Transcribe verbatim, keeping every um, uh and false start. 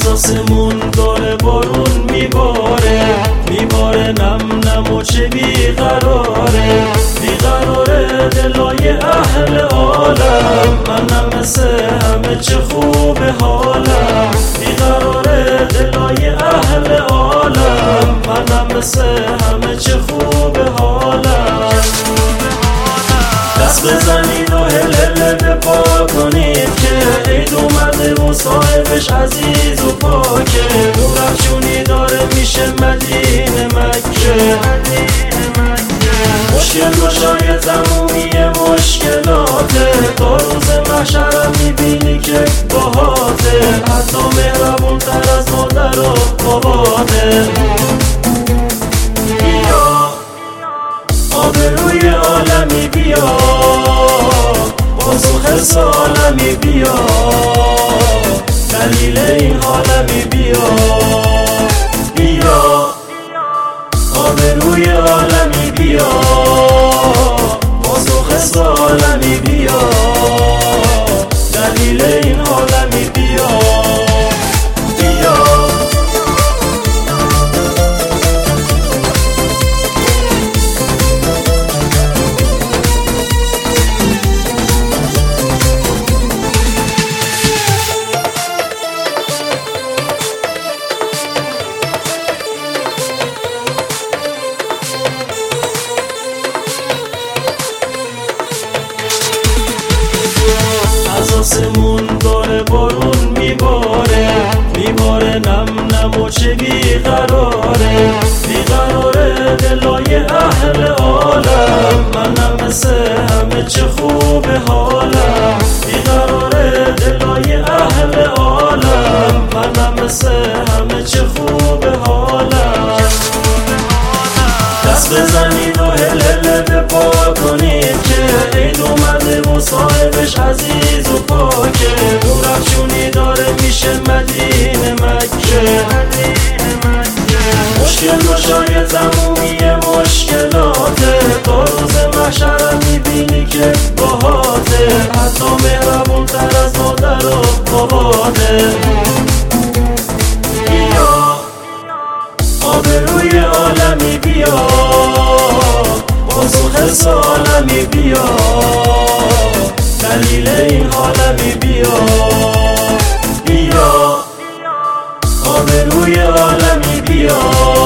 آسمون داره بارون میباره، میباره نم نم و چه بیقراره، بیقراره دلای اهل عالم. منم مثل همه چه خوبه حالم، بیقراره دلای اهل عالم. منم مثل همه چه خوبه حالم. دست بزنید و هلهله بپا کنید که عید اومده و صاحبش عزیز و پاکه. نورافشونی داره میشه مدینه مکه. مشکل گشای تمومی مشکلاته، تا روز محشرم میبینی که باهاته. حتی مهربون تر از مادر و باباته. بیا آبروی عالمی بیا، پاسخ سالمی بیا، دلیل این حالمی بیا. بیا آبروی عالمی بیا، پاسخ سالمی بیا، دلیل این حالمی بیا. آسمون داره بارون میباره، میباره نم نم و چه بیقراره، بیقراره دلای اهل عالم. منم مثل همه چه خوبه حالم، بیقراره دلای اهل عالم. منم مثل همه چه خوبه حالم. دست بزنید و هلهله بپا کنید که عید اومده و صاحبش عزیز و پاکه. نورافشونی داره میشه مدینه مکه. مشکل گشای تمومی مشکلاته، تا روز محشرم میبینی که باهاته. حتی مهربون تر از مادر و باباته. بیا آبروی عالمی بیا، پاسخ سالمی بیا، دلیل این حالمی بیا. بیا آبروی عالمی بیا،